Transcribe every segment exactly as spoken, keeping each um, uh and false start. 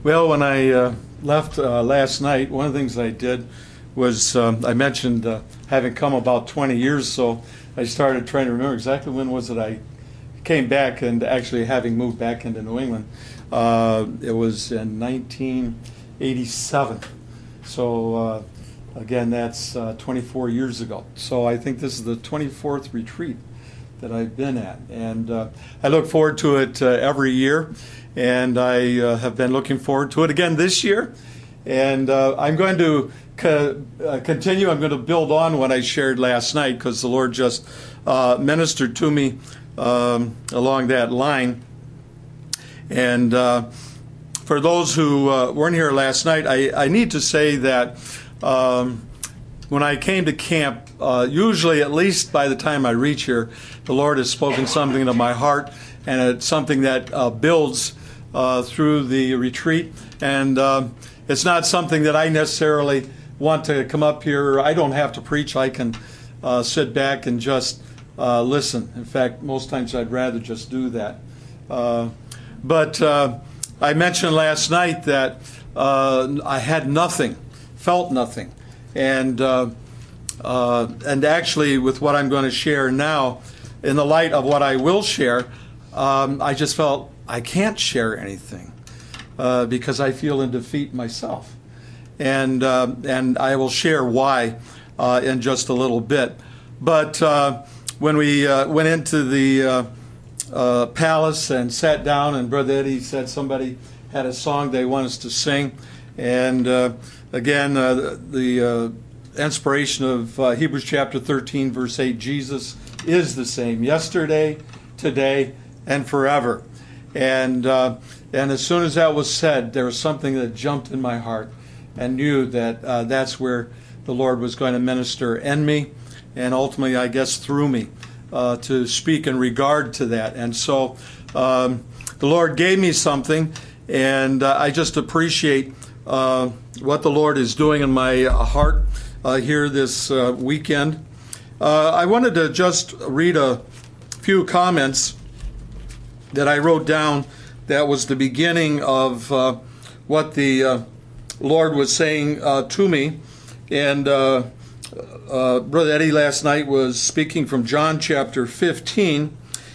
Well, when I uh, left uh, last night, one of the things I did was um, I mentioned uh, having come about twenty years, so I started trying to remember exactly when was it I came back, and actually having moved back into New England. Uh, it was in nineteen eighty-seven. So uh, again, that's uh, twenty-four years ago. So I think this is the twenty-fourth retreat that I've been at, and uh, I look forward to it uh, every year, and I uh, have been looking forward to it again this year, and uh, I'm going to co- uh, continue. I'm going to build on what I shared last night, because the Lord just uh, ministered to me um, along that line. And uh, for those who uh, weren't here last night, I, I need to say that um, when I came to camp, uh, usually at least by the time I reach here, the Lord has spoken something into my heart, and it's something that uh, builds uh, through the retreat. And uh, it's not something that I necessarily want to come up here. I don't have to preach. I can uh, sit back and just uh, listen. In fact, most times I'd rather just do that. Uh, but uh, I mentioned last night that uh, I had nothing, felt nothing. And uh, uh, and actually, with what I'm going to share now, in the light of what I will share, um, I just felt I can't share anything uh, because I feel in defeat myself. And uh, and I will share why uh, in just a little bit. But uh, when we uh, went into the uh, uh, palace and sat down, and Brother Eddie said somebody had a song they want us to sing, and uh, again uh, the uh, inspiration of uh, Hebrews chapter thirteen, verse eight, Jesus is the same yesterday, today, and forever. And uh, and as soon as that was said, there was something that jumped in my heart, and knew that uh, that's where the Lord was going to minister in me, and ultimately, I guess, through me, uh, to speak in regard to that. And so um, the Lord gave me something, and uh, I just appreciate uh, what the Lord is doing in my heart uh, here this uh, weekend. Uh, I wanted to just read a few comments that I wrote down. That was the beginning of uh, what the uh, Lord was saying uh, to me. And uh, uh, Brother Eddie last night was speaking from John chapter fifteen.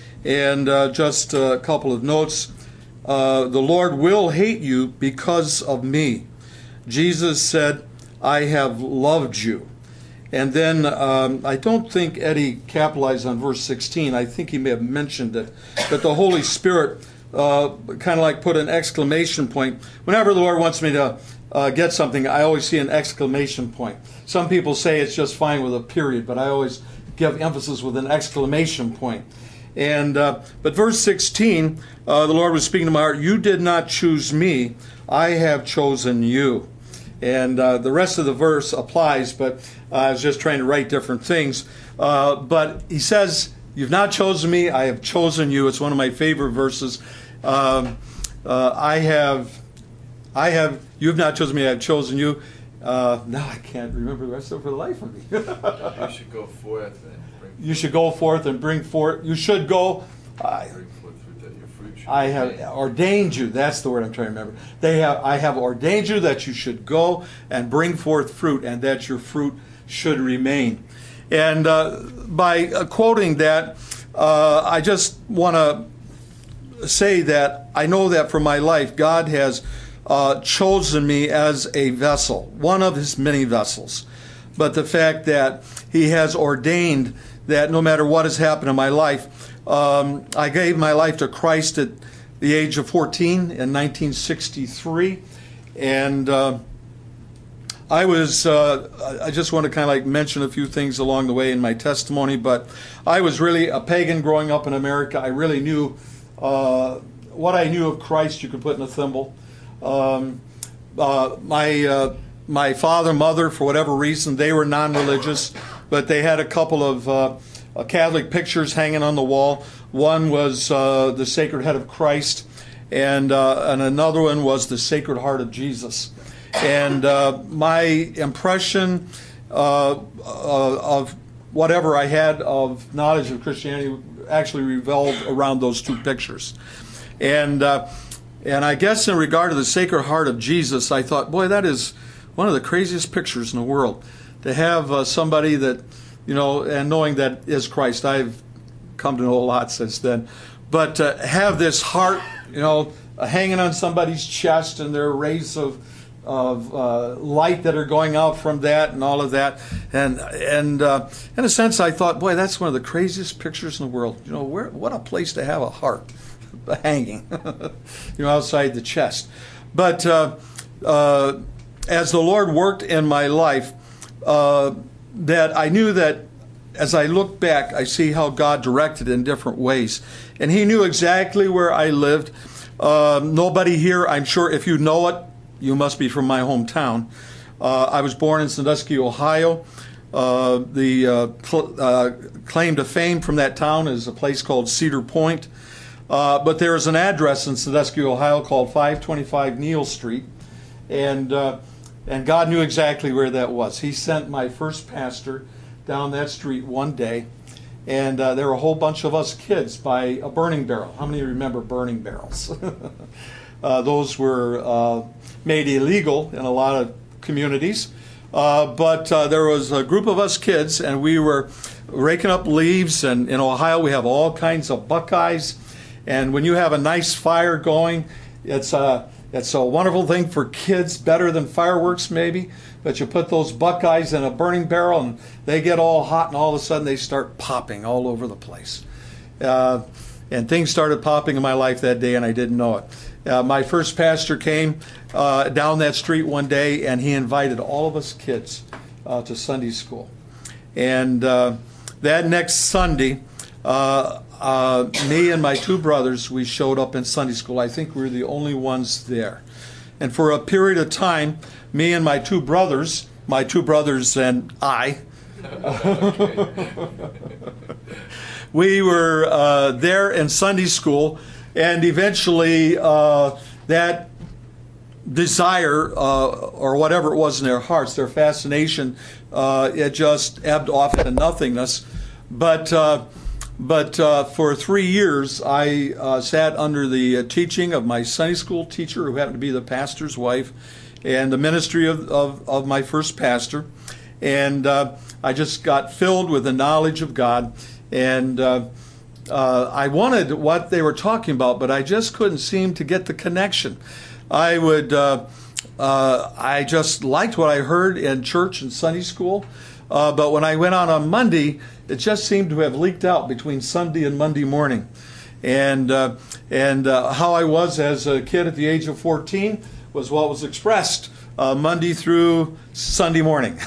And uh, just a couple of notes. Uh, the Lord will hate you because of me. Jesus said, I have loved you. And then um, I don't think Eddie capitalized on verse sixteen. I think he may have mentioned it. But the Holy Spirit uh, kind of like put an exclamation point. Whenever the Lord wants me to uh, get something, I always see an exclamation point. Some people say it's just fine with a period, but I always give emphasis with an exclamation point. And uh, but verse sixteen, uh, the Lord was speaking to my heart. You did not choose me. I have chosen you. And uh, the rest of the verse applies, but uh, I was just trying to write different things. Uh, but he says, you've not chosen me, I have chosen you. It's one of my favorite verses. Um, uh, I have, I have, you have not chosen me, I have chosen you. Uh, now I can't remember the rest of it for the life of me. You should go forth and bring forth. You should go forth and bring forth. You should go. Uh, Bring forth fruit that your fruit should I have remain. ordained you. That's the word I'm trying to remember. They have. I have ordained you that you should go and bring forth fruit, and that your fruit should remain. And uh, by uh, quoting that, uh, I just want to say that I know that for my life, God has uh, chosen me as a vessel, one of His many vessels. But the fact that He has ordained that no matter what has happened in my life, um, I gave my life to Christ at the age of fourteen in nineteen sixty-three, and uh, I was, uh, I just want to kind of like mention a few things along the way in my testimony, but I was really a pagan growing up in America. I really knew, uh, what I knew of Christ you could put in a thimble. Um, uh, my, uh, my father, mother, for whatever reason, they were non-religious, but they had a couple of uh, Catholic pictures hanging on the wall. One was uh, the Sacred Head of Christ, and, uh, and another one was the Sacred Heart of Jesus. And uh, my impression uh, uh, of whatever I had of knowledge of Christianity actually revolved around those two pictures. And uh, And I guess in regard to the Sacred Heart of Jesus, I thought, boy, that is one of the craziest pictures in the world. To have uh, somebody that, you know, and knowing that is Christ. I've come to know a lot since then. But to have this heart, you know, hanging on somebody's chest, and there are rays of of uh, light that are going out from that and all of that. And and uh, in a sense, I thought, boy, that's one of the craziest pictures in the world. You know, where what a place to have a heart hanging, you know, outside the chest. But uh, uh, as the Lord worked in my life, uh, that I knew that as I look back, I see how God directed in different ways. And He knew exactly where I lived. Uh, nobody here, I'm sure, if you know it, you must be from my hometown. Uh, I was born in Sandusky, Ohio. Uh, the uh, cl- uh, claim to fame from that town is a place called Cedar Point. Uh, but there is an address in Sandusky, Ohio called five twenty-five Neal Street. And, uh, and God knew exactly where that was. He sent my first pastor down that street one day. And uh, there were a whole bunch of us kids by a burning barrel. How many remember burning barrels? uh, those were uh, made illegal in a lot of communities. Uh, but uh, there was a group of us kids, and we were raking up leaves. And in Ohio, we have all kinds of buckeyes. And when you have a nice fire going, it's a, it's a wonderful thing for kids, better than fireworks maybe. But you put those buckeyes in a burning barrel, and they get all hot, and all of a sudden they start popping all over the place. Uh, and things started popping in my life that day, and I didn't know it. Uh, my first pastor came uh, down that street one day, and he invited all of us kids uh, to Sunday school. And uh, that next Sunday, uh, uh, me and my two brothers, we showed up in Sunday school. I think we were the only ones there. And for a period of time, me and my two brothers, my two brothers and I, we were uh, there in Sunday school, and eventually uh, that desire uh, or whatever it was in their hearts, their fascination, uh, it just ebbed off into nothingness. But uh, but uh, for three years, I uh, sat under the uh, teaching of my Sunday school teacher, who happened to be the pastor's wife, and the ministry of, of, of my first pastor. And uh, I just got filled with the knowledge of God. And uh, uh, I wanted what they were talking about, but I just couldn't seem to get the connection. I would, uh, uh, I just liked what I heard in church and Sunday school. Uh, but when I went on on Monday, it just seemed to have leaked out between Sunday and Monday morning. And uh, and uh, how I was as a kid at the age of fourteen was what was expressed uh, Monday through Sunday morning.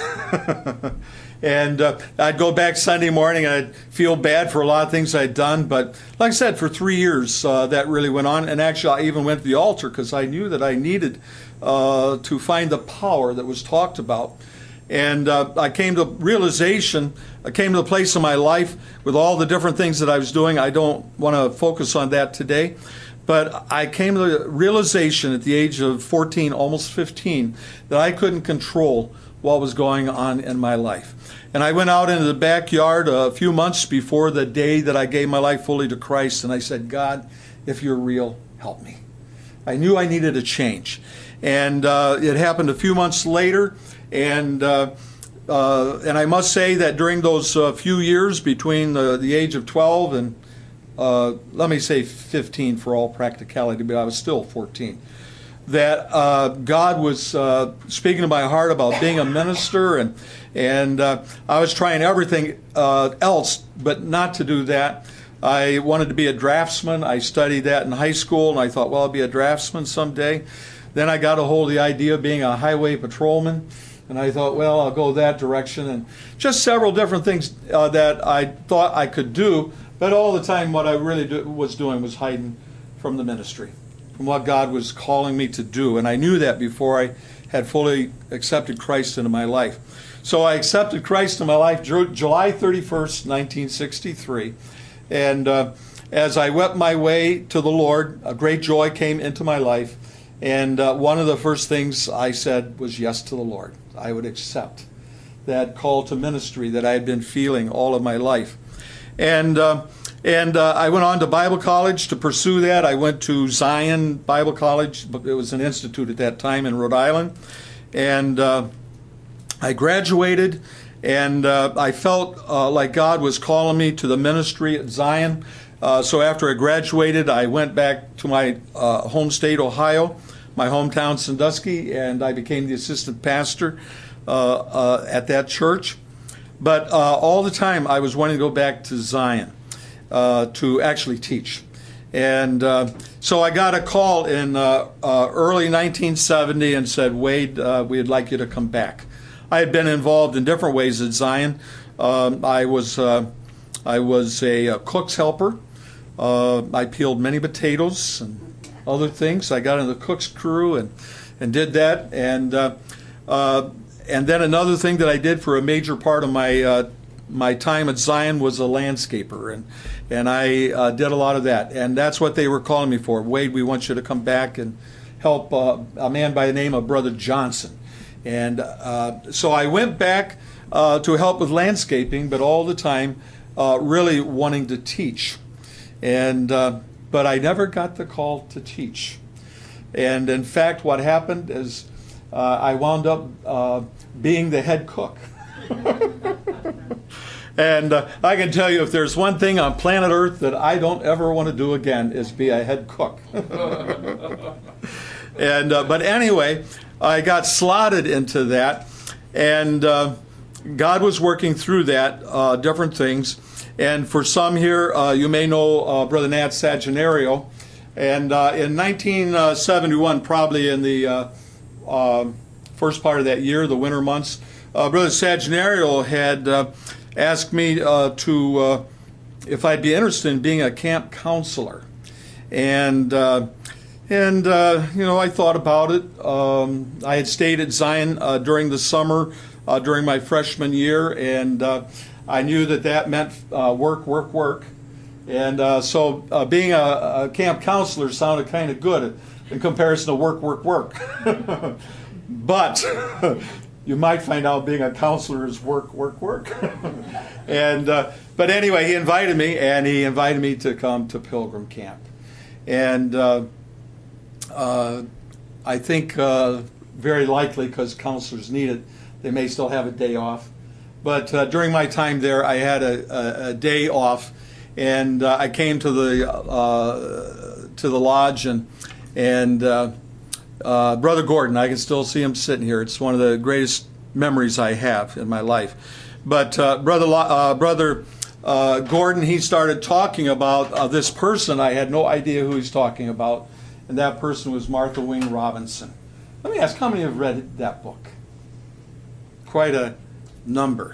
And uh, I'd go back Sunday morning, and I'd feel bad for a lot of things I'd done. But like I said, for three years uh, that really went on. And actually, I even went to the altar because I knew that I needed uh, to find the power that was talked about. And uh, I came to realization, I came to the place in my life with all the different things that I was doing. I don't want to focus on that today. But I came to the realization at the age of fourteen, almost fifteen, that I couldn't control what was going on in my life. And I went out into the backyard a few months before the day that I gave my life fully to Christ, and I said, God, if you're real, help me. I knew I needed a change. And uh, it happened a few months later, and uh, uh, and I must say that during those uh, few years between the, the age of twelve and, uh, let me say fifteen for all practicality, but I was still fourteen, that uh, God was uh, speaking to my heart about being a minister, and and uh, I was trying everything uh, else, but not to do that. I wanted to be a draftsman. I studied that in high school, and I thought, well, I'll be a draftsman someday. Then I got a hold of the idea of being a highway patrolman, and I thought, well, I'll go that direction, and just several different things uh, that I thought I could do, but all the time what I really do, was doing was hiding from the ministry, from what God was calling me to do. And I knew that before I had fully accepted Christ into my life. So I accepted Christ in my life July thirty-first, nineteen sixty-three. And uh, as I wept my way to the Lord, a great joy came into my life. And uh, one of the first things I said was yes to the Lord. I would accept that call to ministry that I had been feeling all of my life. And uh, And uh, I went on to Bible college to pursue that. I went to Zion Bible College, but it was an institute at that time in Rhode Island. And uh, I graduated, and uh, I felt uh, like God was calling me to the ministry at Zion. Uh, so after I graduated, I went back to my uh, home state, Ohio, my hometown, Sandusky, and I became the assistant pastor uh, uh, at that church. But uh, all the time, I was wanting to go back to Zion uh, to actually teach. And uh, so I got a call in uh, uh, early nineteen seventy and said, Wade, uh, we'd like you to come back. I had been involved in different ways at Zion. Um, I was uh, I was a, a cook's helper. Uh, I peeled many potatoes and other things. I got in the cook's crew and, and did that. And uh, uh, and then another thing that I did for a major part of my uh, my time at Zion was a landscaper, and and I uh, did a lot of that. And that's what they were calling me for. Wade, we want you to come back and help uh, a man by the name of Brother Johnson. And uh, so I went back uh, to help with landscaping, but all the time uh, really wanting to teach. And uh, but I never got the call to teach. And in fact, what happened is uh, I wound up uh, being the head cook. And uh, I can tell you, if there's one thing on planet Earth that I don't ever want to do again, is be a head cook. and uh, but anyway, I got slotted into that, and uh, God was working through that, uh, different things. And for some here, uh, you may know uh, Brother Nat Saginario. And uh, in nineteen seventy-one, probably in the uh, uh, first part of that year, the winter months, uh, Brother Saginario had uh, asked me uh, to, uh, if I'd be interested in being a camp counselor. And, uh, and uh, you know, I thought about it. Um, I had stayed at Zion uh, during the summer, uh, during my freshman year, and uh, I knew that that meant uh, work, work, work. And uh, so uh, being a, a camp counselor sounded kind of good in comparison to work, work, work. But you might find out being a counselor is work, work, work. and uh, But anyway, he invited me, and he invited me to come to Pilgrim Camp. And uh, uh, I think uh, very likely, because counselors need it, they may still have a day off. But uh, during my time there, I had a, a, a day off, and uh, I came to the uh, to the lodge, and and uh, uh, Brother Gordon, I can still see him sitting here. It's one of the greatest memories I have in my life. But uh, brother uh, brother uh, Gordon, he started talking about uh, this person. I had no idea who he's talking about, and that person was Martha Wing Robinson. Let me ask, how many have read that book? Quite a number.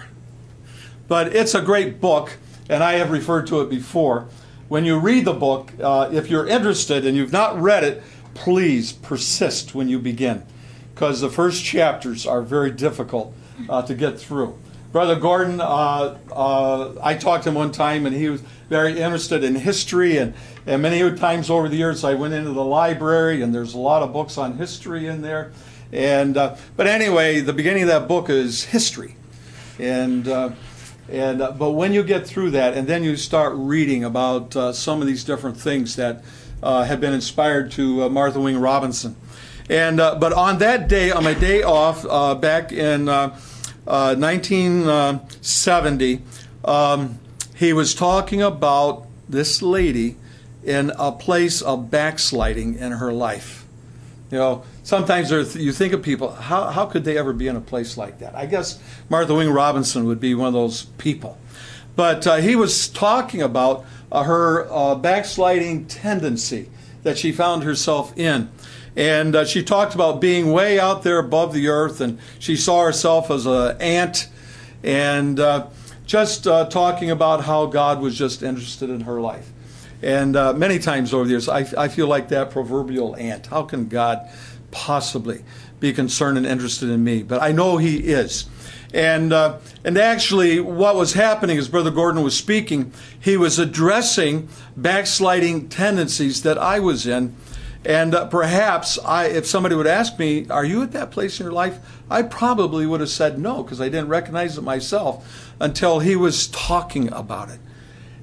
But it's a great book, and I have referred to it before. When you read the book, uh, if you're interested and you've not read it, please persist when you begin, because the first chapters are very difficult uh, to get through. Brother Gordon, uh, uh, I talked to him one time, and he was very interested in history, and, and many times over the years I went into the library, and there's a lot of books on history in there. And uh, but anyway, the beginning of that book is history. And uh, and uh, but when you get through that, and then you start reading about uh, some of these different things that uh, have been inspired to uh, Martha Wing Robinson. And uh, but on that day, on my day off, uh, back in uh, uh, nineteen seventy, um, he was talking about this lady in a place of backsliding in her life. You know, sometimes there, you think of people, how, how could they ever be in a place like that? I guess Martha Wing Robinson would be one of those people. But uh, he was talking about uh, her uh, backsliding tendency that she found herself in. And uh, she talked about being way out there above the earth, and she saw herself as an ant, and uh, just uh, talking about how God was just interested in her life. And uh, many times over the years, I, I feel like that proverbial ant. How can God possibly be concerned and interested in me? But I know He is. And uh, and actually, what was happening as Brother Gordon was speaking, he was addressing backsliding tendencies that I was in. And uh, perhaps I, if somebody would ask me, are you at that place in your life? I probably would have said no, because I didn't recognize it myself until he was talking about it.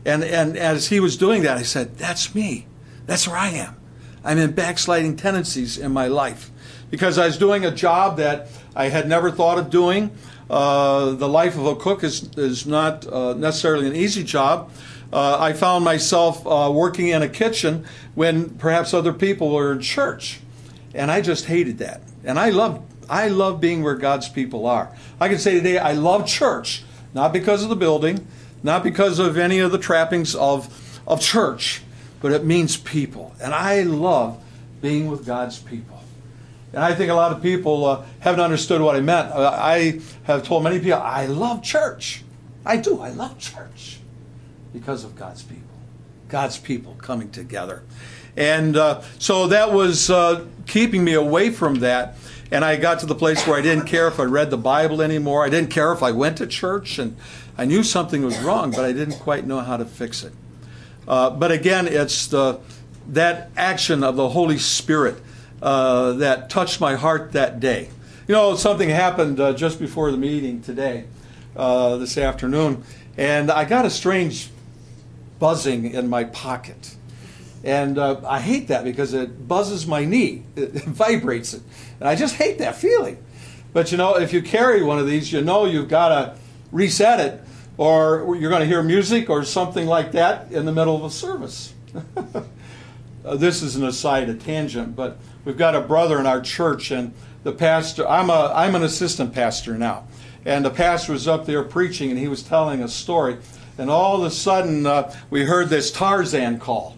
And, and as he was doing that, I said, that's me. That's where I am. I'm in backsliding tendencies in my life. Because I was doing a job that I had never thought of doing. Uh, the life of a cook is, is not uh, necessarily an easy job. Uh, I found myself uh, working in a kitchen when perhaps other people were in church. And I just hated that. And I love, I love being where God's people are. I can say today I love church, not because of the building, not because of any of the trappings of, of church, but it means people. And I love being with God's people. And I think a lot of people uh, haven't understood what I meant. Uh, I have told many people, I love church. I do. I love church because of God's people. God's people coming together. And uh, so that was uh, keeping me away from that. And I got to the place where I didn't care if I read the Bible anymore. I didn't care if I went to church. And I knew something was wrong, but I didn't quite know how to fix it. Uh, but again, it's the, that action of the Holy Spirit uh, that touched my heart that day. You know, something happened uh, just before the meeting today, uh, this afternoon, and I got a strange buzzing in my pocket. And uh, I hate that because it buzzes my knee. It, it vibrates it. And I just hate that feeling. But you know, if you carry one of these, you know you've got to reset it, or you're going to hear music or something like that in the middle of a service. uh, this is an aside, a tangent, but we've got a brother in our church, and the pastor, I'm a I'm an assistant pastor now, and the pastor was up there preaching, and he was telling a story, and all of a sudden uh, we heard this Tarzan call.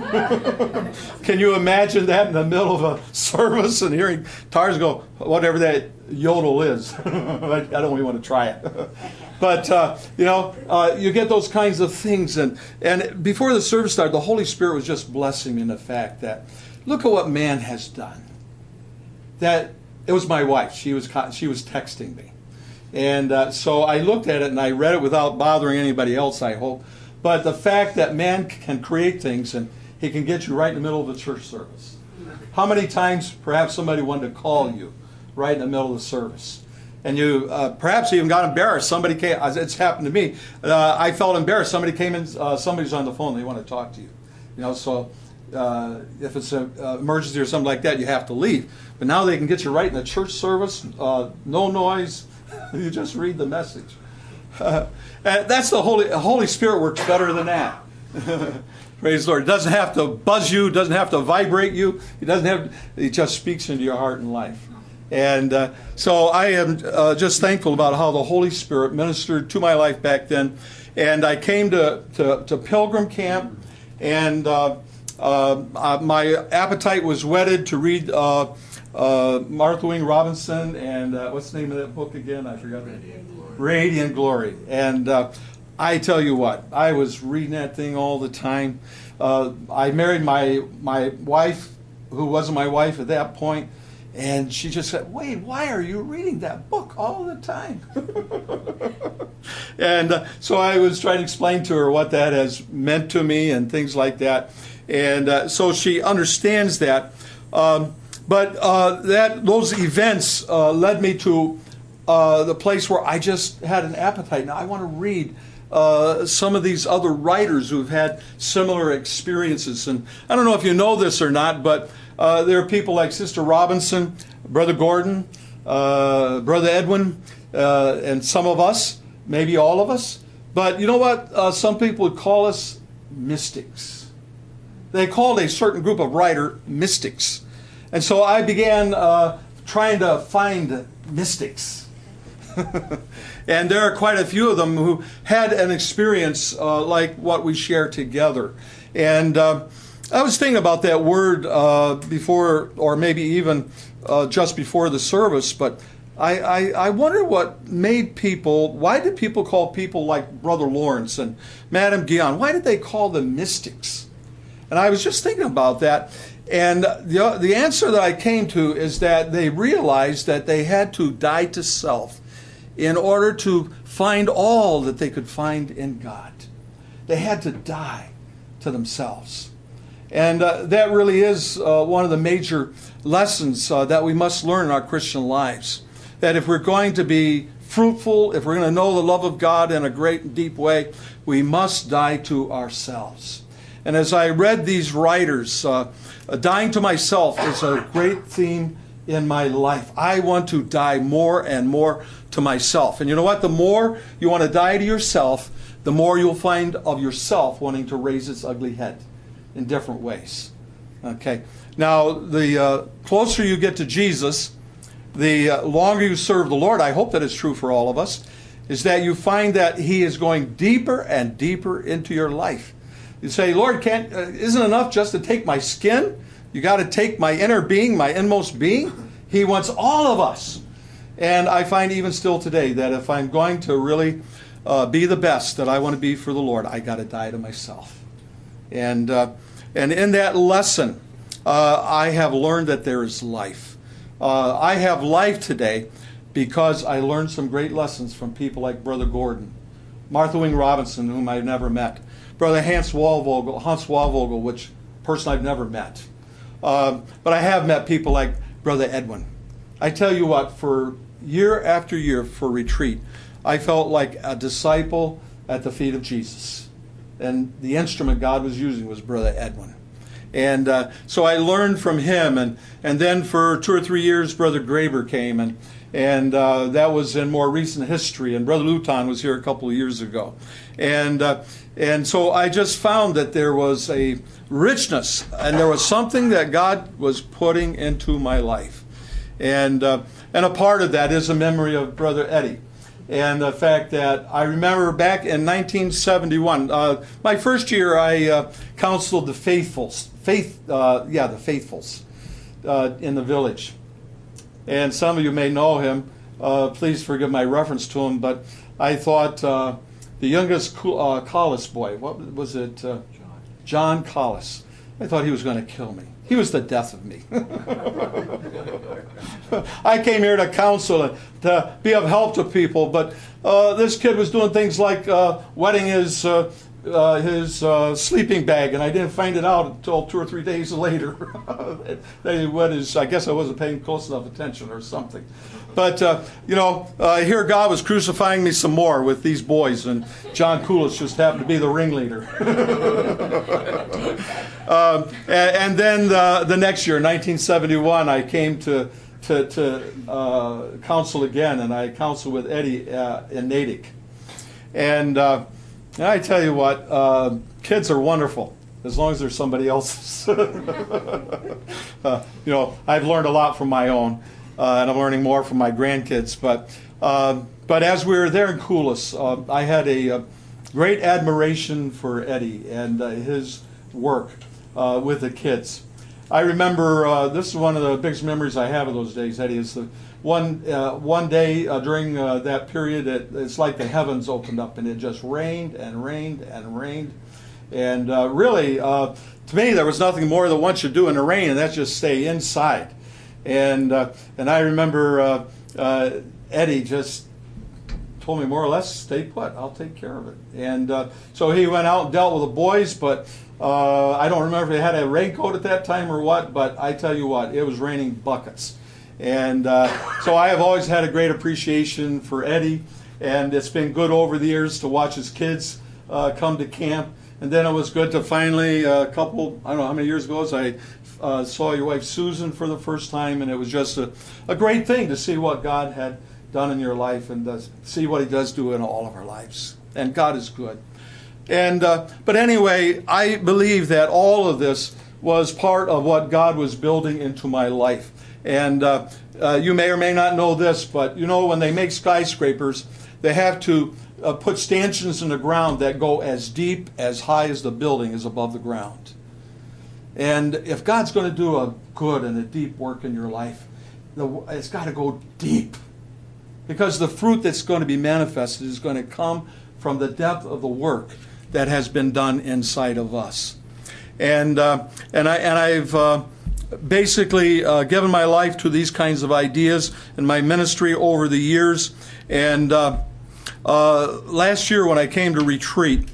Can you imagine that in the middle of a service and hearing Tarzan go, whatever that yodel is? I don't even want to try it. But, uh, you know, uh, you get those kinds of things. And, and before the service started, the Holy Spirit was just blessing me in the fact that, look at what man has done. That it was my wife. She was, she was texting me. And uh, so I looked at it and I read it without bothering anybody else, I hope. But the fact that man can create things and he can get you right in the middle of a church service. How many times perhaps somebody wanted to call you right in the middle of the service? And you uh, perhaps even got embarrassed. Somebody came, it's happened to me. Uh, I felt embarrassed. Somebody came in, uh, somebody's on the phone, they want to talk to you. You know, so uh, if it's an uh, emergency or something like that, you have to leave. But now they can get you right in the church service, uh, no noise. You just read the message. Uh, and that's the Holy Holy Spirit works better than that. Praise the Lord. It doesn't have to buzz you, doesn't have to vibrate you. It doesn't have. It just speaks into your heart and life. And uh, so I am uh, just thankful about how the Holy Spirit ministered to my life back then. And I came to to, to Pilgrim Camp, and uh, uh, my appetite was whetted to read uh, uh, Martha Wing Robinson and uh, what's the name of that book again? I forgot. Radiant Glory. Radiant Glory. And uh, I tell you what, I was reading that thing all the time. Uh, I married my my wife, who wasn't my wife at that point, and she just said, Wade, why are you reading that book all the time? And uh, so I was trying to explain to her what that has meant to me and things like that. And uh, so she understands that. Um, but uh, that those events uh, led me to Uh, the place where I just had an appetite. Now I want to read uh, some of these other writers who've had similar experiences. And I don't know if you know this or not, but uh, there are people like Sister Robinson, Brother Gordon, uh, Brother Edwin, uh, and some of us, maybe all of us. But you know what? Uh, some people would call us mystics. They called a certain group of writer mystics. And so I began uh, trying to find mystics. And there are quite a few of them who had an experience uh, like what we share together. And uh, I was thinking about that word uh, before, or maybe even uh, just before the service, but I, I, I wonder what made people, why did people call people like Brother Lawrence and Madame Guyon, why did they call them mystics? And I was just thinking about that. And the, the answer that I came to is that they realized that they had to die to self in order to find all that they could find in God. They had to die to themselves. And uh, that really is uh, one of the major lessons uh, that we must learn in our Christian lives. That if we're going to be fruitful, if we're going to know the love of God in a great and deep way, we must die to ourselves. And as I read these writers, uh, dying to myself is a great theme in my life. I want to die more and more to myself. And you know what? The more you want to die to yourself, the more you'll find of yourself wanting to raise its ugly head in different ways. Okay. Now, the uh, closer you get to Jesus, the uh, longer you serve the Lord, I hope that it's true for all of us, is that you find that He is going deeper and deeper into your life. You say, Lord, can't, uh, isn't it enough just to take my skin? You got to take my inner being, my inmost being. He wants all of us. And I find even still today that if I'm going to really uh, be the best that I want to be for the Lord, I got to die to myself. And uh, and in that lesson, uh, I have learned that there is life. Uh, I have life today because I learned some great lessons from people like Brother Gordon, Martha Wing Robinson, whom I've never met, Brother Hans Walvogel, Hans Walvogel, which person I've never met. Uh, but I have met people like Brother Edwin. I tell you what, for year after year for retreat, I felt like a disciple at the feet of Jesus. And the instrument God was using was Brother Edwin. And uh, so I learned from him. And, and then for two or three years, Brother Graber came. And, and uh, that was in more recent history. And Brother Luton was here a couple of years ago. And, uh, and so I just found that there was a richness. And there was something that God was putting into my life. And uh, and a part of that is a memory of Brother Eddie. And the fact that I remember back in nineteen seventy-one, uh, my first year I uh, counseled the faithfuls, faith, uh, yeah, the faithfuls uh, in the village. And some of you may know him. Uh, please forgive my reference to him, but I thought uh, the youngest uh, Collis boy, what was it? Uh, John Collis. I thought he was going to kill me. He was the death of me. I came here to counsel and to be of help to people, but uh, this kid was doing things like uh, wetting his uh, uh, his uh, sleeping bag, and I didn't find it out until two or three days later. They wet his. I guess I wasn't paying close enough attention or something. But uh, you know, uh, here God was crucifying me some more with these boys, and John Coulis just happened to be the ringleader. Um, and, and then the, the next year, nineteen seventy-one, I came to to, to uh, counsel again, and I counseled with Eddie uh, in Natick. And, uh, and I tell you what, uh, kids are wonderful as long as there's somebody else's. uh, you know, I've learned a lot from my own, uh, and I'm learning more from my grandkids. But uh, but as we were there in Coulis, uh, I had a, a great admiration for Eddie and uh, his work. Uh, with the kids. I remember, uh, this is one of the biggest memories I have of those days, Eddie, is the one, uh, one day uh, during uh, that period, it, it's like the heavens opened up and it just rained and rained and rained. And uh, really, uh, to me, there was nothing more that one should do in the rain, and that's just stay inside. And, uh, and I remember uh, uh, Eddie just told me more or less, stay put, I'll take care of it. And uh, so he went out and dealt with the boys, but Uh, I don't remember if they had a raincoat at that time or what, but I tell you what, it was raining buckets. And uh, so I have always had a great appreciation for Eddie, and it's been good over the years to watch his kids uh, come to camp. And then it was good to finally, uh, a couple, I don't know how many years ago, as I uh, saw your wife Susan for the first time, and it was just a, a great thing to see what God had done in your life and does, see what He does do in all of our lives. And God is good. And uh, but anyway, I believe that all of this was part of what God was building into my life. And uh, uh, you may or may not know this, but you know when they make skyscrapers, they have to uh, put stanchions in the ground that go as deep, as high as the building is above the ground. And if God's going to do a good and a deep work in your life, it's got to go deep. Because the fruit that's going to be manifested is going to come from the depth of the work that has been done inside of us. And uh, and I and I've uh, basically uh, given my life to these kinds of ideas in my ministry over the years. And uh, uh, last year when I came to retreat,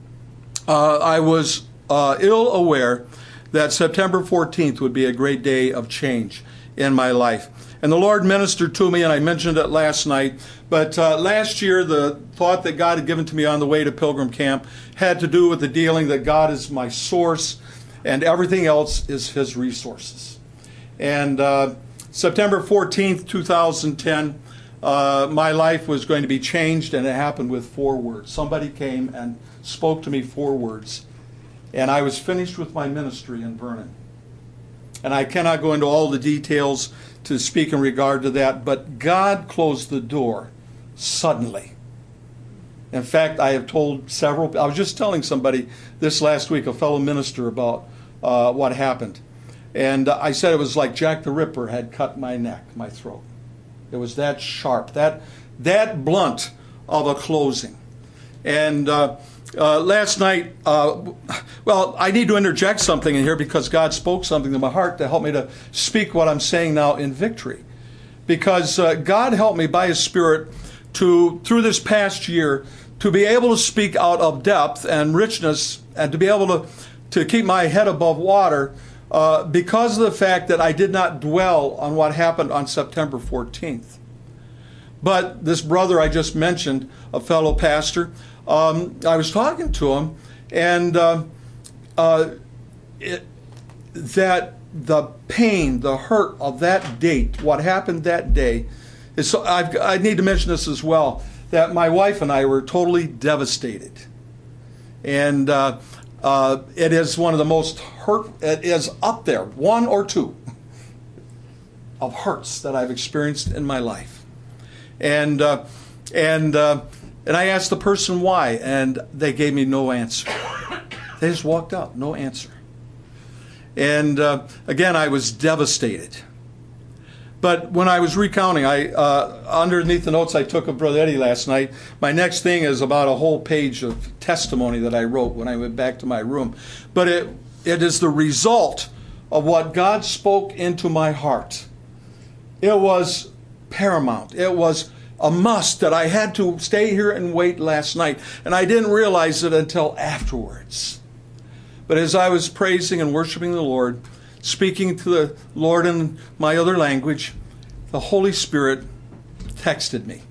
uh, I was uh, ill aware that September fourteenth would be a great day of change in my life. And the Lord ministered to me, and I mentioned it last night. But uh, last year, the thought that God had given to me on the way to Pilgrim Camp had to do with the dealing that God is my source and everything else is His resources. And uh, September fourteenth, two thousand ten, uh, my life was going to be changed, and it happened with four words. Somebody came and spoke to me four words, and I was finished with my ministry in Vernon. And I cannot go into all the details to speak in regard to that, but God closed the door suddenly. In fact, I have told several, I was just telling somebody this last week, a fellow minister, about uh, what happened. And I said it was like Jack the Ripper had cut my neck, my throat. It was that sharp, that, that blunt of a closing. And uh, uh, last night, uh, well, I need to interject something in here because God spoke something to my heart to help me to speak what I'm saying now in victory. Because uh, God helped me by His Spirit to, through this past year, to be able to speak out of depth and richness and to be able to, to keep my head above water uh, because of the fact that I did not dwell on what happened on September fourteenth. But this brother I just mentioned, a fellow pastor, um, I was talking to him, and uh, uh, it, that the pain, the hurt of that date, what happened that day, is so I've, I need to mention this as well, that my wife and I were totally devastated. And uh, uh, it is one of the most hurt, it is up there, one or two of hurts that I've experienced in my life. And uh, and uh, and I asked the person why, and they gave me no answer. They just walked out, no answer. And uh, again, I was devastated. But when I was recounting, I uh, underneath the notes I took of Brother Eddie last night, my next thing is about a whole page of testimony that I wrote when I went back to my room. But it it is the result of what God spoke into my heart. It was paramount. It was a must that I had to stay here and wait last night. And I didn't realize it until afterwards. But as I was praising and worshiping the Lord, speaking to the Lord in my other language, the Holy Spirit texted me.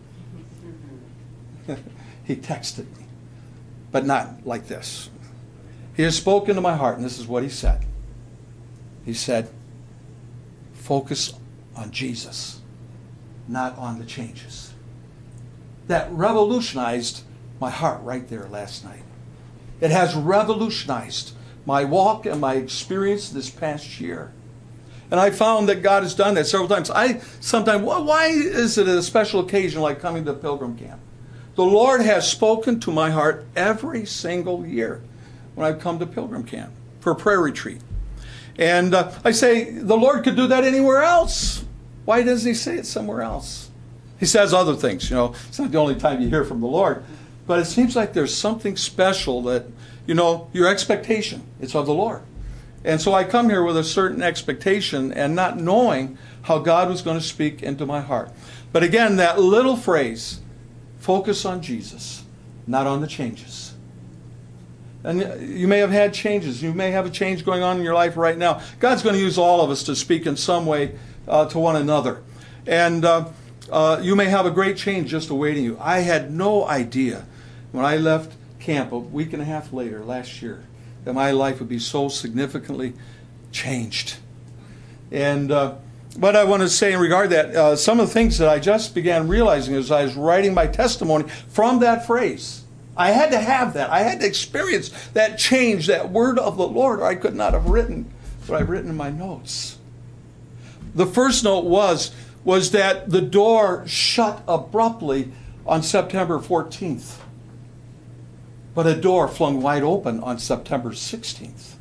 He texted me, but not like this. He has spoken to my heart, and this is what He said. He said, focus on Jesus, not on the changes. That revolutionized my heart right there last night. It has revolutionized my walk and my experience this past year. And I found that God has done that several times. I sometimes, why is it a special occasion like coming to Pilgrim Camp? The Lord has spoken to my heart every single year when I've come to Pilgrim Camp for a prayer retreat. And uh, I say, the Lord could do that anywhere else. Why doesn't He say it somewhere else? He says other things, you know. It's not the only time you hear from the Lord. But it seems like there's something special that, you know, your expectation, it's of the Lord. And so I come here with a certain expectation and not knowing how God was going to speak into my heart. But again, that little phrase, focus on Jesus, not on the changes. And you may have had changes. You may have a change going on in your life right now. God's going to use all of us to speak in some way uh, to one another. And uh, uh, you may have a great change just awaiting you. I had no idea when I left camp a week and a half later last year that my life would be so significantly changed. And uh, what I want to say in regard to that, uh, some of the things that I just began realizing as I was writing my testimony from that phrase. I had to have that. I had to experience that change, that word of the Lord, or I could not have written what I've written in my notes. The first note was, was that the door shut abruptly on September fourteenth. But a door flung wide open on September sixteenth.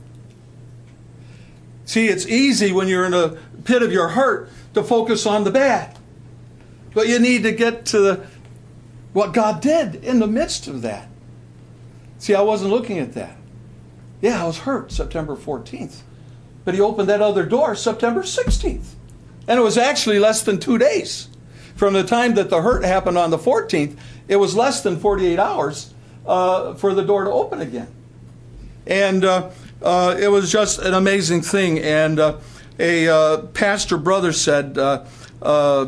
See, it's easy when you're in a pit of your hurt to focus on the bad. But you need to get to the, what God did in the midst of that. See, I wasn't looking at that. Yeah, I was hurt September fourteenth. But He opened that other door September sixteenth. And it was actually less than two days. From the time that the hurt happened on the fourteenth, it was less than forty-eight hours uh, for the door to open again. And uh, uh, it was just an amazing thing. And uh, a uh, pastor brother said, uh, uh,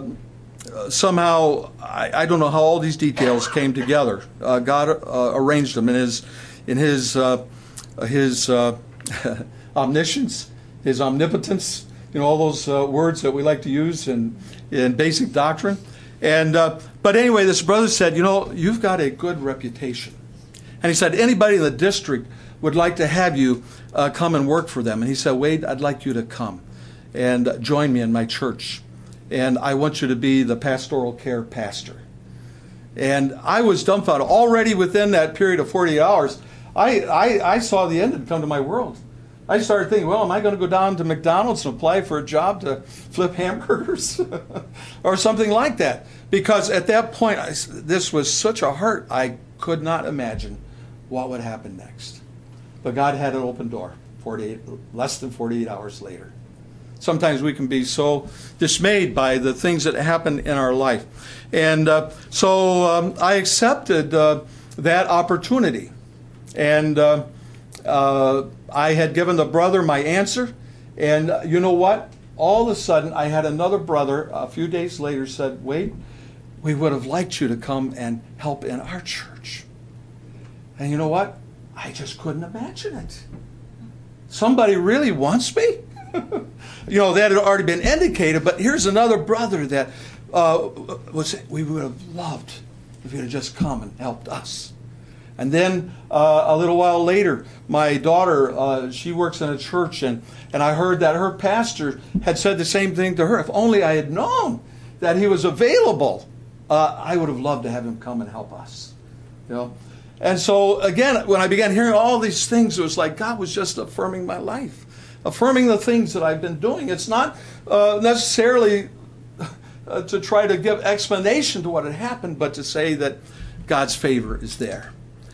somehow, I, I don't know how all these details came together. Uh, God uh, arranged them in His, in His, uh, His uh, omniscience, His omnipotence. You know, all those uh, words that we like to use in in basic doctrine. And uh, but anyway, this brother said, you know, you've got a good reputation. And he said, anybody in the district would like to have you uh, come and work for them. And he said, Wade, I'd like you to come and join me in my church. And I want you to be the pastoral care pastor. And I was dumbfounded. Already within that period of forty-eight hours, I, I, I saw the end had come to my world. I started thinking, well, am I going to go down to McDonald's and apply for a job to flip hamburgers or something like that? Because at that point, I, this was such a hurt, I could not imagine what would happen next. But God had an open door forty-eight, less than forty-eight hours later. Sometimes we can be so dismayed by the things that happen in our life. And uh, so um, I accepted uh, that opportunity. And uh, uh, I had given the brother my answer. And uh, you know what? All of a sudden, I had another brother a few days later said, Wade, we would have liked you to come and help in our church. And you know what? I just couldn't imagine it. Somebody really wants me? You know, that had already been indicated, but here's another brother that uh, was, we would have loved if you'd have just come and helped us. And then uh, a little while later, my daughter, uh, she works in a church, and, and I heard that her pastor had said the same thing to her. If only I had known that he was available, uh, I would have loved to have him come and help us. You know? And so, again, when I began hearing all these things, it was like God was just affirming my life, affirming the things that I've been doing. It's not uh, necessarily uh, to try to give explanation to what had happened, but to say that God's favor is there.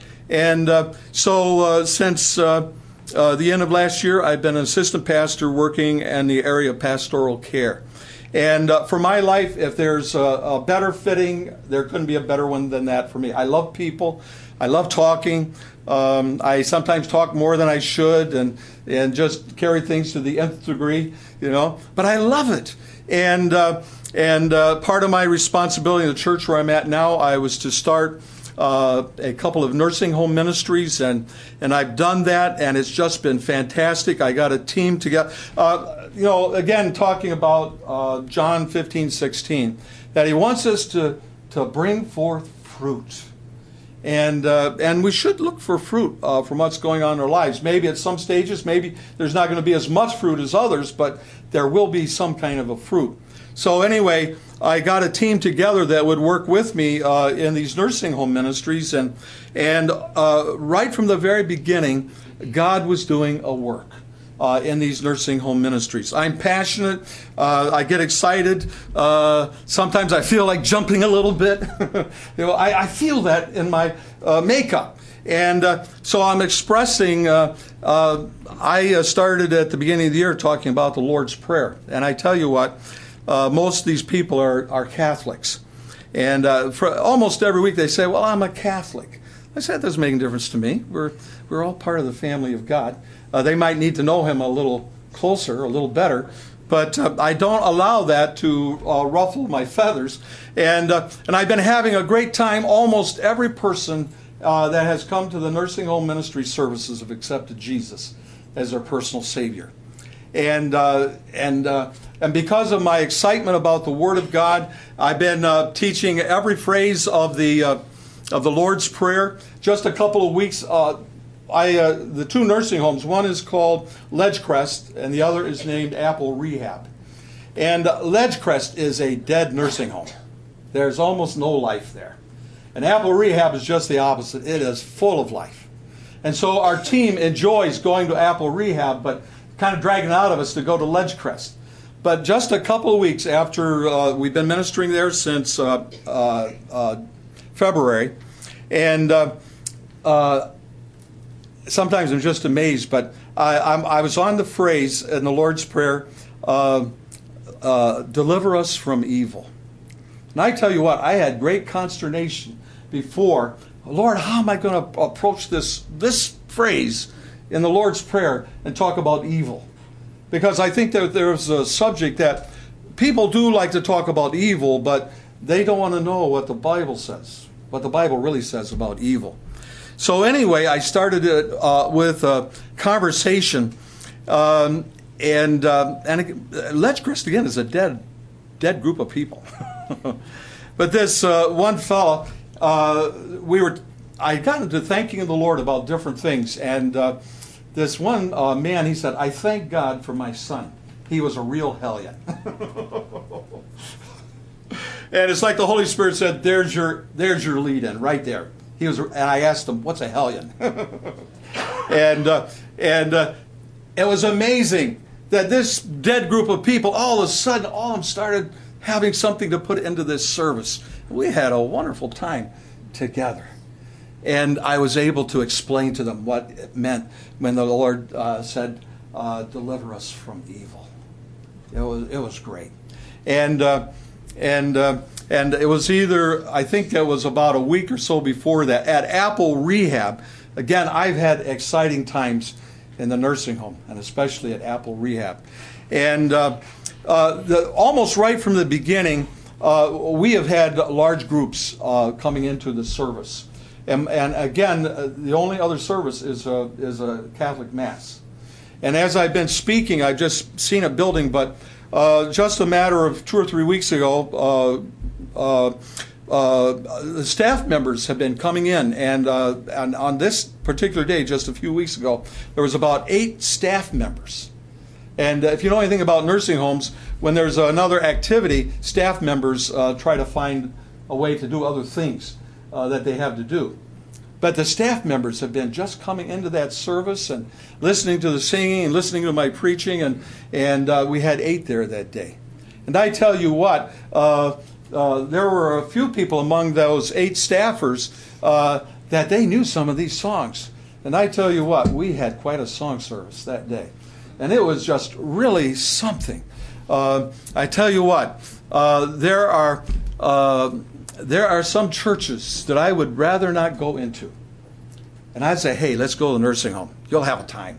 And uh, so uh, since uh, uh, the end of last year, I've been an assistant pastor working in the area of pastoral care. And uh, for my life, if there's a, a better fitting, there couldn't be a better one than that for me. I love people. I love talking. Um, I sometimes talk more than I should and, and just carry things to the nth degree, you know. But I love it. And, uh, and uh, part of my responsibility in the church where I'm at now, I was to start Uh, a couple of nursing home ministries, and, and I've done that, and it's just been fantastic. I got a team together. Uh, you know, again, talking about uh, John fifteen sixteen, that he wants us to, to bring forth fruit. And uh, and we should look for fruit uh, from what's going on in our lives. Maybe at some stages, maybe there's not going to be as much fruit as others, but there will be some kind of a fruit. So anyway, I got a team together that would work with me uh, in these nursing home ministries, and and uh, right from the very beginning, God was doing a work uh, in these nursing home ministries. I'm passionate. Uh, I get excited. Uh, sometimes I feel like jumping a little bit. you know, I, I feel that in my uh, makeup, and uh, so I'm expressing. Uh, uh, I started at the beginning of the year talking about the Lord's Prayer, and I tell you what. Uh, most of these people are, are Catholics. And uh, for almost every week they say, well, I'm a Catholic. I said, that doesn't make any difference to me. We're, we're all part of the family of God. Uh, they might need to know Him a little closer, a little better. But uh, I don't allow that to uh, ruffle my feathers. And, uh, and I've been having a great time. Almost every person uh, that has come to the nursing home ministry services have accepted Jesus as their personal Savior. And uh, and uh, and because of my excitement about the Word of God, I've been uh, teaching every phrase of the uh, of the Lord's Prayer. Just a couple of weeks, uh, I uh, the two nursing homes. One is called Ledgecrest, and the other is named Apple Rehab. And uh, Ledgecrest is a dead nursing home. There's almost no life there. And Apple Rehab is just the opposite. It is full of life. And so our team enjoys going to Apple Rehab, but kind of dragging out of us to go to Ledgecrest. But just a couple of weeks after uh, we've been ministering there since uh, uh, uh, February, and uh, uh, sometimes I'm just amazed, but I, I'm, I was on the phrase in the Lord's Prayer, uh, uh, deliver us from evil. And I tell you what, I had great consternation before, Lord, how am I going to approach this, this phrase in the Lord's Prayer and talk about evil? Because I think that there's a subject that people do like to talk about evil, but they don't want to know what the Bible says, what the Bible really says about evil. So anyway, I started it uh, with a conversation, um, and uh, and Let's Grist again is a dead, dead group of people. But this uh, one fellow, uh, we were, I got into thanking the Lord about different things, and uh, this one uh, man, he said, "I thank God for my son. He was a real hellion." And it's like the Holy Spirit said, "There's your, there's your lead-in right there." He was, and I asked him, "What's a hellion?" and uh, and uh, it was amazing that this dead group of people, all of a sudden, all of them started having something to put into this service. We had a wonderful time together, and I was able to explain to them what it meant when the Lord uh, said, uh, "Deliver us from evil." It was it was great, and uh, and. Uh, And it was either, I think it was about a week or so before that, at Apple Rehab. Again, I've had exciting times in the nursing home, and especially at Apple Rehab. And uh, uh, the, almost right from the beginning, uh, we have had large groups uh, coming into the service. And, and again, uh, the only other service is a, is a Catholic Mass. And as I've been speaking, I've just seen it building, but uh, just a matter of two or three weeks ago, uh, Uh, uh, the staff members have been coming in, and, uh, and on this particular day, just a few weeks ago, there was about eight staff members. And uh, if you know anything about nursing homes, when there's another activity, staff members uh, try to find a way to do other things uh, that they have to do. But the staff members have been just coming into that service and listening to the singing and listening to my preaching, and, and uh, we had eight there that day. And I tell you what, uh, Uh, there were a few people among those eight staffers uh, that they knew some of these songs. And I tell you what, we had quite a song service that day. And it was just really something. Uh, I tell you what, uh, there are uh, there are some churches that I would rather not go into. And I'd say, "Hey, let's go to the nursing home. You'll have a time."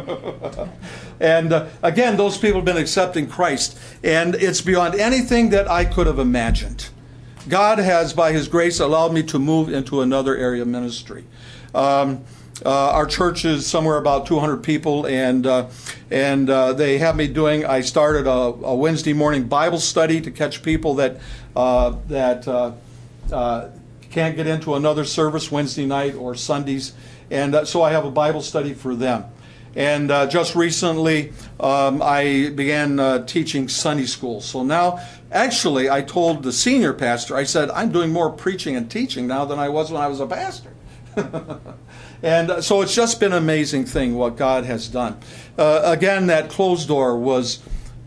And uh, again, those people have been accepting Christ. And it's beyond anything that I could have imagined. God has, by His grace, allowed me to move into another area of ministry. Um, uh, our church is somewhere about two hundred people, and uh, and uh, they have me doing, I started a, a Wednesday morning Bible study to catch people that, uh, that uh, uh, can't get into another service Wednesday night or Sundays. And uh, so I have a Bible study for them. And uh, just recently, um, I began uh, teaching Sunday school. So now, actually, I told the senior pastor, I said, "I'm doing more preaching and teaching now than I was when I was a pastor." And uh, so it's just been an amazing thing what God has done. Uh, again, that closed door was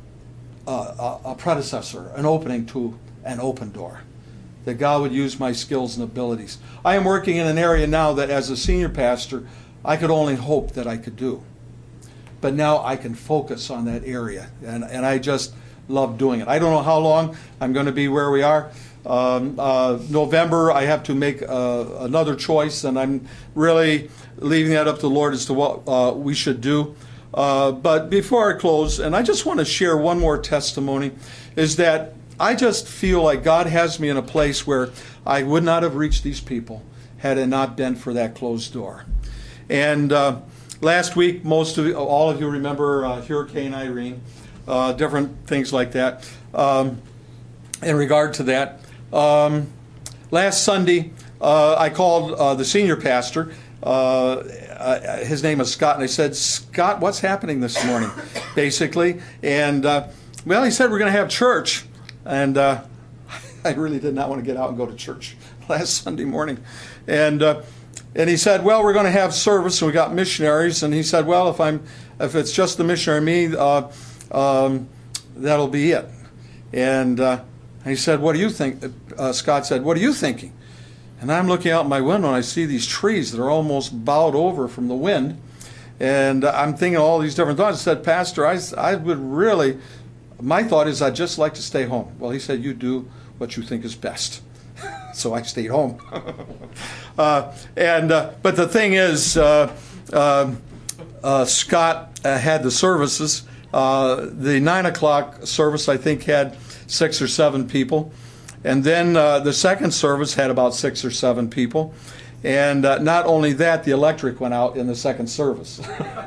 uh, a predecessor, an opening to an open door. That God would use my skills and abilities. I am working in an area now that as a senior pastor, I could only hope that I could do. But now I can focus on that area, and, and I just love doing it. I don't know how long I'm going to be where we are. Um, uh, November, I have to make uh, another choice, and I'm really leaving that up to the Lord as to what uh, we should do. Uh, but before I close, and I just want to share one more testimony, is that I just feel like God has me in a place where I would not have reached these people had it not been for that closed door. And uh, last week, most of you, all of you remember uh, Hurricane Irene, uh, different things like that. Um, in regard to that, um, last Sunday, uh, I called uh, the senior pastor. Uh, uh, his name is Scott, and I said, "Scott, what's happening this morning?" Basically, and uh, well, he said, "We're going to have church." And uh, I really did not want to get out and go to church last Sunday morning. And uh, and he said, "Well, we're going to have service, and we got missionaries." And he said, "Well, if I'm if it's just the missionary me, uh, um, that'll be it." And uh, he said, "What do you think?" Uh, Scott said, "What are you thinking?" And I'm looking out my window, and I see these trees that are almost bowed over from the wind. And I'm thinking all these different thoughts. I said, "Pastor, I, I would really... my thought is I'd just like to stay home." Well, he said, "You do what you think is best." So I stayed home. uh, and uh, But the thing is, uh, uh, uh, Scott uh, had the services Uh, the nine o'clock service, I think, had six or seven people. And then uh, the second service had about six or seven people. And uh, not only that, the electric went out in the second service.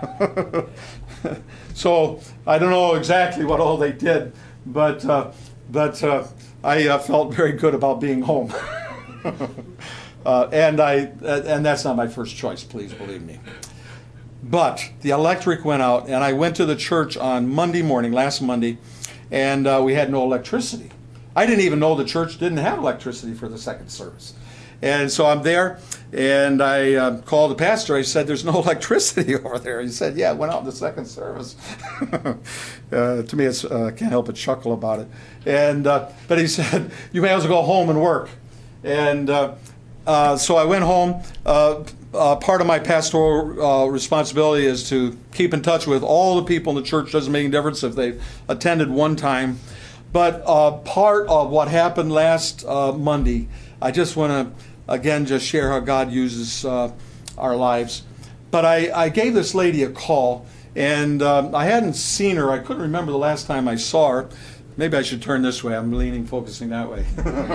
So I don't know exactly what all they did, but uh, but uh, I uh, felt very good about being home. uh, and I and that's not my first choice, please believe me. But the electric went out, and I went to the church on Monday morning, last Monday, and uh, we had no electricity. I didn't even know the church didn't have electricity for the second service. And so I'm there, and I uh, called the pastor. I said, "There's no electricity over there." He said, "Yeah, it went out in the second service." uh, to me, it's, uh, I can't help but chuckle about it. And uh, but he said, "You may as well go home and work." And uh, uh, so I went home. Uh, uh, part of my pastoral uh, responsibility is to keep in touch with all the people in the church. Doesn't make any difference if they've attended one time. But uh, part of what happened last uh, Monday, I just want to, again, just share how God uses uh, our lives. But I, I gave this lady a call, and um, I hadn't seen her. I couldn't remember the last time I saw her. Maybe I should turn this way. I'm leaning, focusing that way.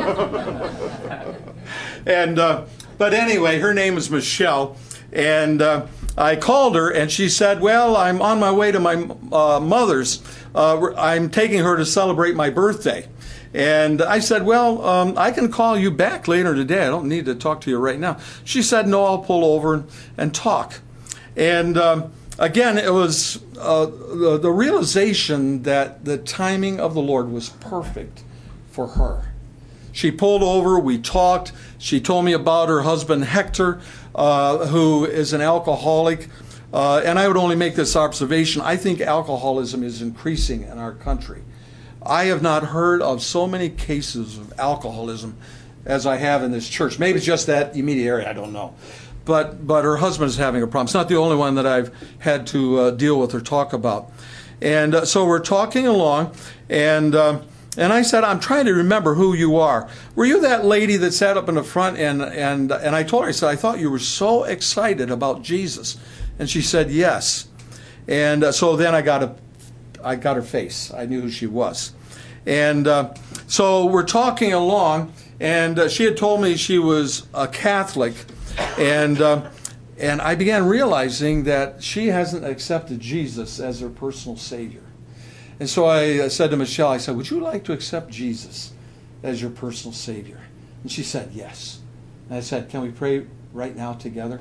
and uh, But anyway, her name is Michelle, and uh, I called her, and she said, "Well, I'm on my way to my uh, mother's. Uh, I'm taking her to celebrate my birthday." And I said, "Well, um, I can call you back later today. I don't need to talk to you right now." She said, "No, I'll pull over and, and talk." And um, again, it was uh, the, the realization that the timing of the Lord was perfect for her. She pulled over, we talked. She told me about her husband, Hector, uh, who is an alcoholic. Uh, and I would only make this observation. I think alcoholism is increasing in our country. I have not heard of so many cases of alcoholism as I have in this church. Maybe it's just that immediate area, I don't know. But but her husband is having a problem. It's not the only one that I've had to uh, deal with or talk about. And uh, so we're talking along, and uh, and I said, "I'm trying to remember who you are. Were you that lady that sat up in the front?" And and and I told her, I said, "I thought you were so excited about Jesus." And she said, "Yes." And uh, so then I got a, I got her face. I knew who she was. And uh, so we're talking along, and uh, she had told me she was a Catholic, and uh, and I began realizing that she hasn't accepted Jesus as her personal Savior. And so I said to Michelle, I said, "Would you like to accept Jesus as your personal Savior?" And she said, "Yes." And I said, "Can we pray right now together?"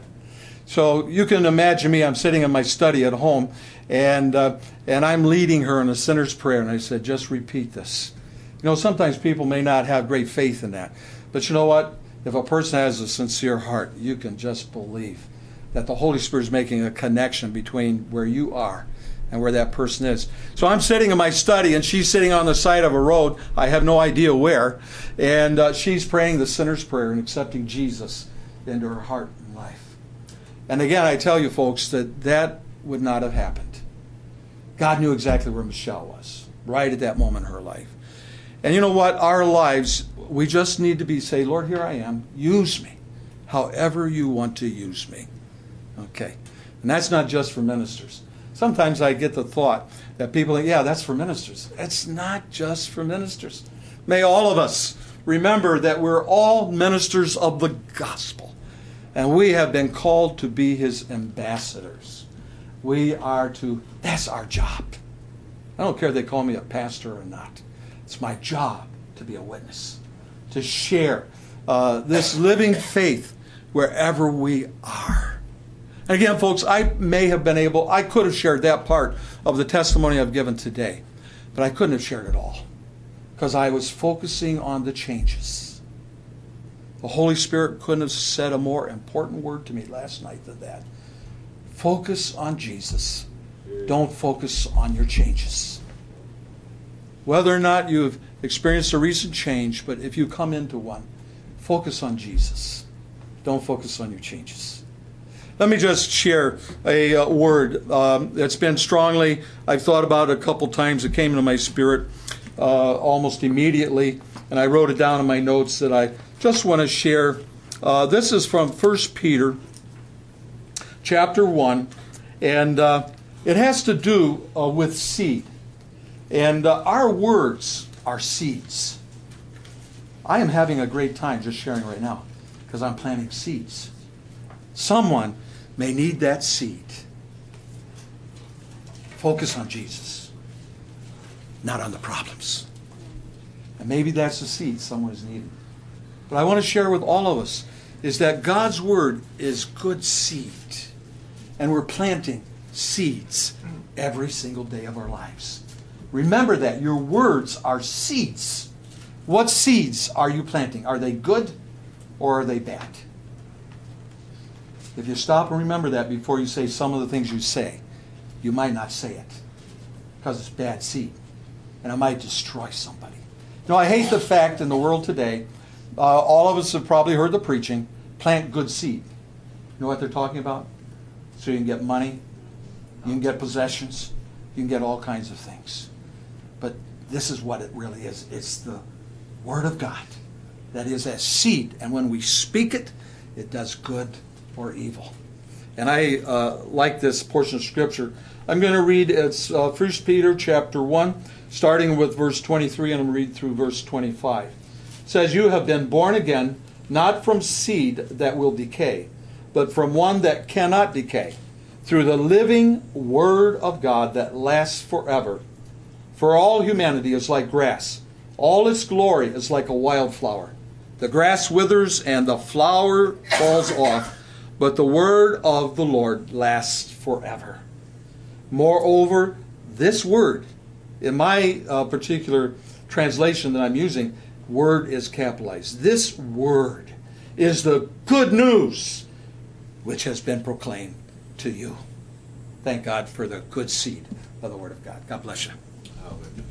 So you can imagine me, I'm sitting in my study at home, and uh, and I'm leading her in a sinner's prayer. And I said, "Just repeat this." You know, sometimes people may not have great faith in that. But you know what? If a person has a sincere heart, you can just believe that the Holy Spirit is making a connection between where you are and where that person is. So I'm sitting in my study, and she's sitting on the side of a road. I have no idea where. And uh, she's praying the sinner's prayer and accepting Jesus into her heart and life. And again, I tell you folks that that would not have happened. God knew exactly where Michelle was, right at that moment in her life. And you know what? Our lives, we just need to be, say, "Lord, here I am. Use me however you want to use me." Okay. And that's not just for ministers. Sometimes I get the thought that people think, yeah, that's for ministers. It's not just for ministers. May all of us remember that we're all ministers of the gospel. And we have been called to be His ambassadors. We are to, that's our job. I don't care if they call me a pastor or not. It's my job to be a witness, to share uh, this living faith wherever we are. And again, folks, I may have been able, I could have shared that part of the testimony I've given today, but I couldn't have shared it all because I was focusing on the changes. The Holy Spirit couldn't have said a more important word to me last night than that. Focus on Jesus. Don't focus on your changes. Whether or not you've experienced a recent change, but if you come into one, focus on Jesus. Don't focus on your changes. Let me just share a uh, word um, that's been strongly, I've thought about it a couple times. It came into my spirit uh, almost immediately, and I wrote it down in my notes that I just want to share. Uh, this is from First Peter chapter one, and uh, It has to do uh, with seed. And uh, our words are seeds. I am having a great time just sharing right now because I'm planting seeds. Someone may need that seed. Focus on Jesus, not on the problems. And maybe that's the seed someone is needing. But I want to share with all of us is that God's Word is good seed. And we're planting seeds every single day of our lives. Remember that. Your words are seeds. What seeds are you planting? Are they good or are they bad? If you stop and remember that before you say some of the things you say, you might not say it because it's bad seed. And it might destroy somebody. You know, I hate the fact in the world today, uh, all of us have probably heard the preaching, plant good seed. You know what they're talking about? So you can get money, you can get possessions, you can get all kinds of things. But this is what it really is. It's the Word of God that is as seed. And when we speak it, it does good or evil. And I uh, like this portion of Scripture. I'm going to read, it's uh, First Peter chapter one, starting with verse twenty-three, and I'm going to read through verse twenty-five. It says, "You have been born again, not from seed that will decay, but from one that cannot decay, through the living Word of God that lasts forever. For all humanity is like grass. All its glory is like a wildflower. The grass withers and the flower falls off, but the word of the Lord lasts forever. Moreover, this word," in my uh, particular translation that I'm using, word is capitalized. "This word is the good news which has been proclaimed to you." Thank God for the good seed of the Word of God. God bless you. Hallelujah.